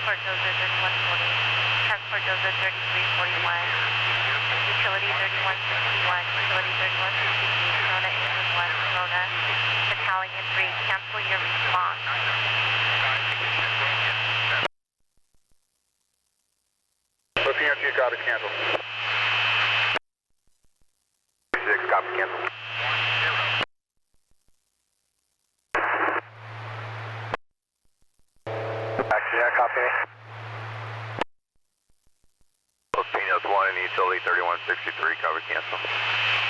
Transport Dozer 3140, Transport Dozer 3341, Utility 3161, Utility 3163, Corona Engine 1, Corona Battalion 3, cancel your response. Looking at you, copy, cancel. 6, copy, cancel. Yeah, copy. Los Pinos 1 and Utility 3163, copy, cancel.